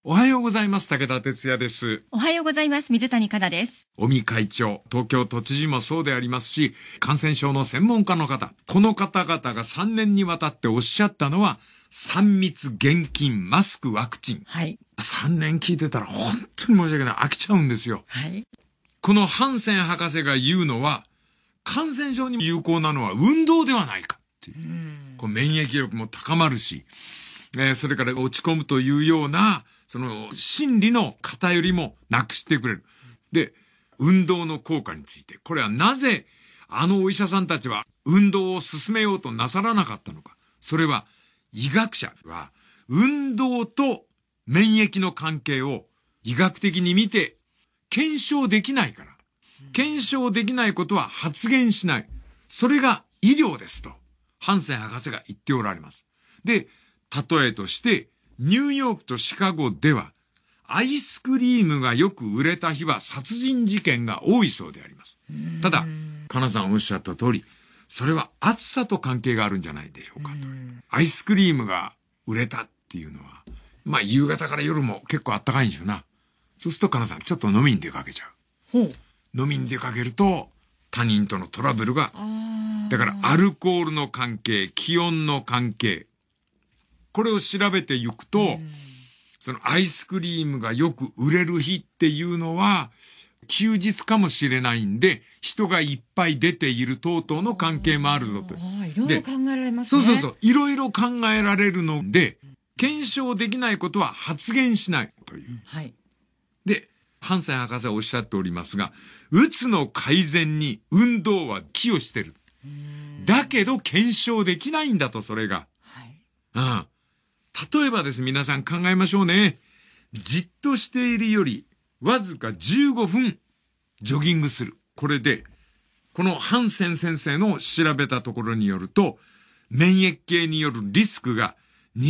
おはようございます。武田哲也です。 おはようございます。水谷香奈です。 尾身会長、東京都知事もそうでありますし、感染症の専門家の方、この方々が3年にわたっておっしゃったのは、3密、現金、マスク、ワクチン。 はい。 3年聞いてたら本当に申し訳ない。飽きちゃうんですよ。 はい。 このハンセン博士が言うのは、感染症に有効なのは運動ではないかっていう。こう免疫力も高まるし、それから落ち込むというような、その心理の偏りもなくしてくれる。で、運動の効果について、これはなぜお医者さんたちは運動を進めようとなさらなかったのか。それは医学者は運動と免疫の関係を医学的に見て検証できないから。検証できないことは発言しない。それが医療ですと、ハンセン博士が言っておられます。で、例えとして、ニューヨークとシカゴでは、アイスクリームがよく売れた日は殺人事件が多いそうであります。ただ、かなさんおっしゃった通り、それは暑さと関係があるんじゃないでしょうかという。アイスクリームが売れたっていうのは、まあ夕方から夜も結構暖かいんでしょうな。そうするとかなさんちょっと飲みに出かけちゃう。飲みに出かけると他人とのトラブルが、だからアルコールの関係、気温の関係、これを調べていくと、そのアイスクリームがよく売れる日っていうのは、休日かもしれないんで、人がいっぱい出ている等々の関係もあるぞと。 いろいろ考えられますね。 そう。いろいろ考えられるので、検証できないことは発言しないという。 はい。 で、ハンセン博士はおっしゃっておりますが、うつの改善に運動は寄与してる。だけど検証できないんだと、それが。はい。例えばです、皆さん考えましょうね。じっとしているより、わずか15分、ジョギングする。これで、このハンセン先生の調べたところによると、免疫系によるリスクが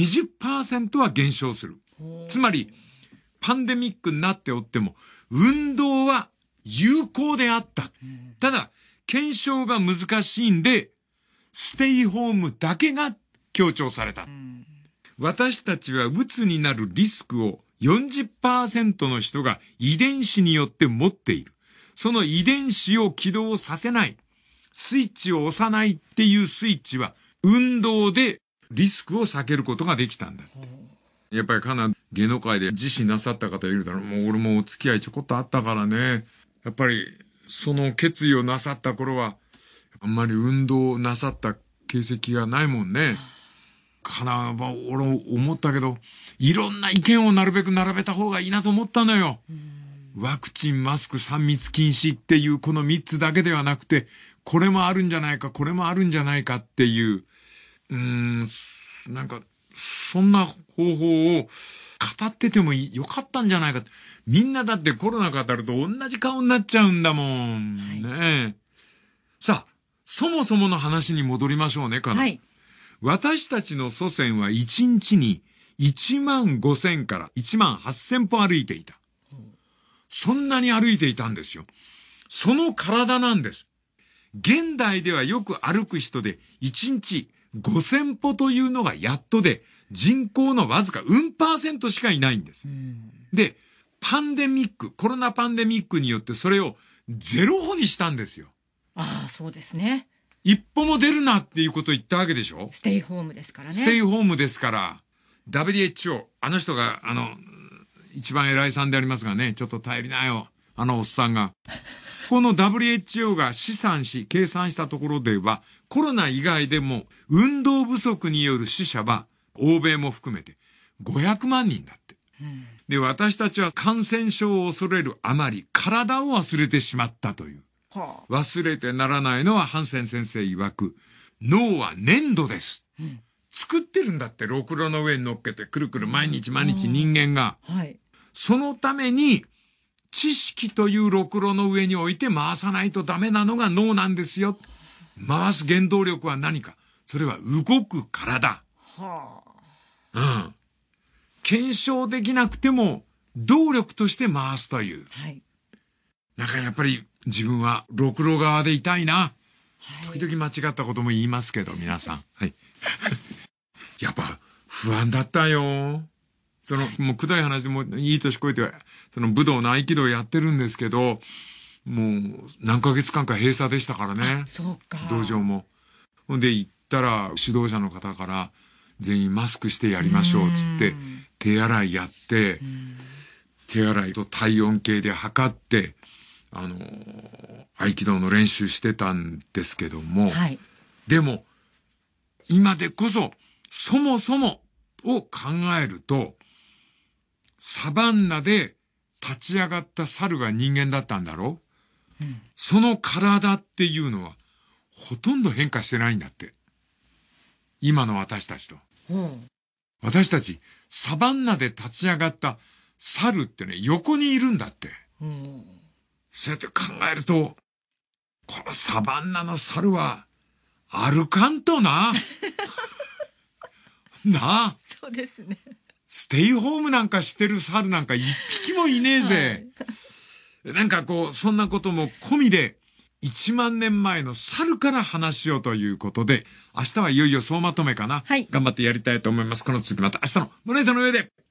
20% は減少する。つまり、パンデミックになっておっても、運動は有効であった。ただ、検証が難しいんで、ステイホームだけが強調された。私たちはうつになるリスクを 40% の人が遺伝子によって持っている。その遺伝子を起動させない。スイッチを押さないっていうスイッチは運動でリスクを避けることができたんだ。やっぱりかな芸能界で自死なさった方いるだろう。もう俺もお付き合いちょこっとあったからね。やっぱりその決意をなさった頃はあんまり運動なさった形跡がないもんね。かな、俺思ったけど、いろんな意見をなるべく並べた方がいいなと思ったのよ。ワクチン、マスク、3密禁止っていうこの3つだけではなくて、これもあるんじゃないか、これもあるんじゃないかっていう、なんか、そんな方法を語っててもよかったんじゃないかって。みんなだってコロナ語ると同じ顔になっちゃうんだもん。ねえ。さあ、そもそもの話に戻りましょうね、かな。はい。私たちの祖先は1日に15,000から18,000歩歩いていた。そんなに歩いていたんですよ。その体なんです。現代ではよく歩く人で1日5,000歩というのがやっとで、人口のわずか%しかいないんです。で、コロナパンデミックによってそれを0歩にしたんですよ。 ああ、そうですね。 一歩も出るなっていうことを言ったわけでしょ。 ステイホームですからね。 ステイホームですから。WHO、あの人が、一番偉いさんでありますがね、ちょっと頼りなよ。おっさんが。この WHO が試算し、計算したところでは、コロナ以外でも、運動不足による死者は、欧米も含めて、500万人だって。で、私たちは感染症を恐れるあまり、体を忘れてしまったという。忘れてならないのはハンセン先生曰く、脳は粘土です。作ってるんだって、ろくろの上に乗っけて、くるくる毎日人間が。そのために、知識というろくろの上に置いて回さないとダメなのが脳なんですよ。回す原動力は何か。それは動く体。検証できなくても、動力として回すという。なんかやっぱり自分はろくろ側でいたいな。時々間違ったことも言いますけど、皆さん。やっぱ不安だったよ。 もうくどい話でもいい年越えて、武道の合気道やってるんですけど、もう何ヶ月間か閉鎖でしたからね。 そうか。 道場も。ほんで行ったら指導者の方から全員マスクしてやりましょうっつって、手洗いやって、手洗いと体温計で測って、合気道の練習してたんですけども、 はい、 でも、今でこそ、そもそもを考えると、サバンナで立ち上がった猿が人間だったんだろう、その体っていうのは、ほとんど変化してないんだって。今の私たちと。私たち、サバンナで立ち上がった猿ってね、横にいるんだって。そうやって考えると、このサバンナの猿は、歩かんとな。なあ。 そうですね。 ステイホームなんかしてる猿なんか一匹もいねえぜ。なんかそんなことも込みで、1万年前の猿から話しようということで、明日はいよいよ総まとめかな。 はい。 頑張ってやりたいと思います。この続きまた明日の胸板の上で。